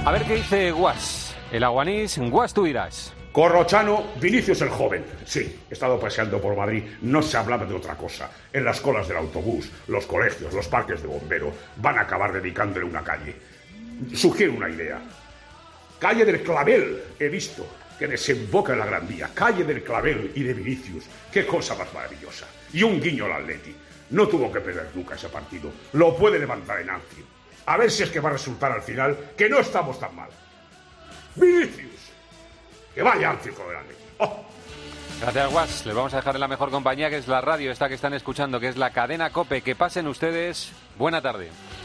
A ver qué dice Guas. El aguanís, Guas, tú dirás. Corrochano, Vinicius el joven. Sí, he estado paseando por Madrid, no se hablaba de otra cosa. En las colas del autobús, los colegios, los parques de bombero, van a acabar dedicándole una calle. Sugiero una idea. Calle del Clavel, he visto, que desemboca en la Gran Vía. Calle del Clavel y de Vinicius. Qué cosa más maravillosa. Y un guiño al Atleti. No tuvo que perder nunca ese partido. Lo puede levantar en Anfield. A ver si es que va a resultar al final que no estamos tan mal. Vinicius. Que vaya Anfield con el Atleti. ¡Oh! Gracias, Guas. Les vamos a dejar en la mejor compañía, que es la radio esta que están escuchando, que es la cadena COPE. Que pasen ustedes buena tarde.